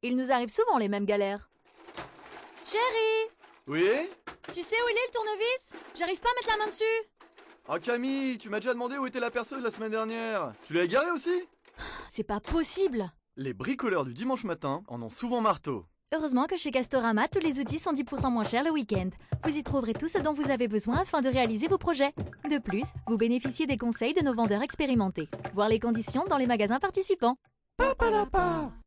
Il nous arrive souvent les mêmes galères. Chérie, Oui? tu sais où il est le tournevis? J'arrive pas à mettre la main dessus. Ah Camille, tu m'as déjà demandé où était la perceuse la semaine dernière. Tu l'as garée aussi? C'est pas possible. Les bricoleurs du dimanche matin en ont souvent marteau. Heureusement que chez Castorama, tous les outils sont 10% moins chers le week-end. Vous y trouverez tout ce dont vous avez besoin afin de réaliser vos projets. De plus, vous bénéficiez des conseils de nos vendeurs expérimentés. Voir les conditions dans les magasins participants.